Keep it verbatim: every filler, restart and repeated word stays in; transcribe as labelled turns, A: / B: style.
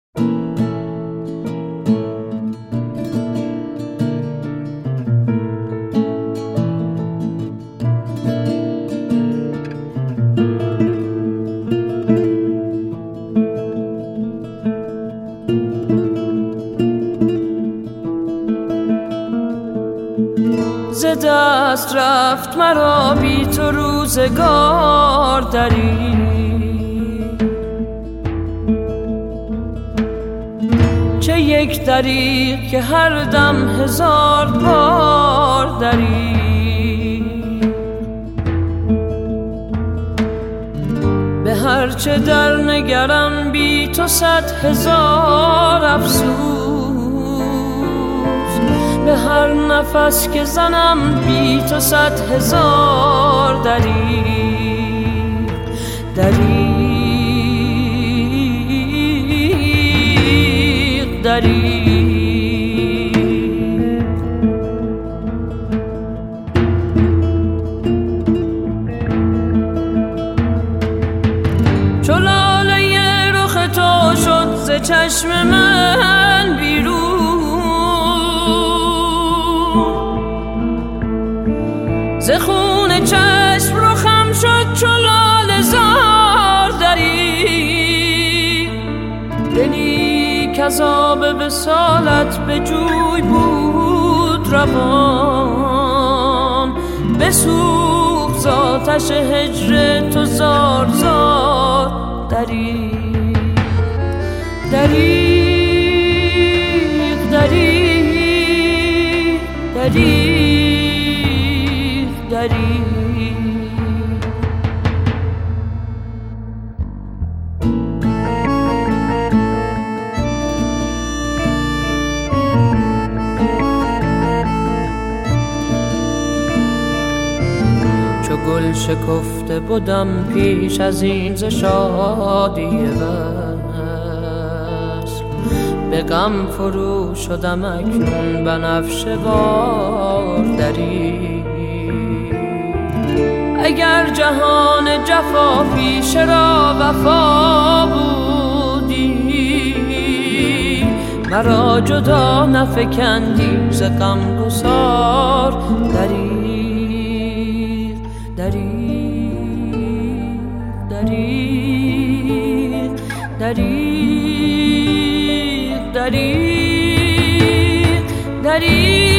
A: ز دست رفت مرا بی تو روزگار دری، چه یک دری که هر دم هزار بار دری. به هر چه در نگرم بی تو صد هزار افسوس، به هر نفس که زنم بی تو صد هزار دری دریغ دریغ. چو لاله رخ تو شد ز چشم من بیرون، ز خون چشم رخم شد چو لاله زار دری. دلی کز آب وصالت به جوی بود روان، بسوخت ز آتش هجر تو زار زار دری دریغ دریغ دریغ دریغ. چو گل شکفته بودم پیش از این ز شادی وصل، به غم فرو شدم اکنون بنفشه وار دری. اگر جهان جفا پیش را وفا بودی، مرا جدا نفکندی ز غمگسار دریغ دریغ دریغ دریغ دریغ دریغ.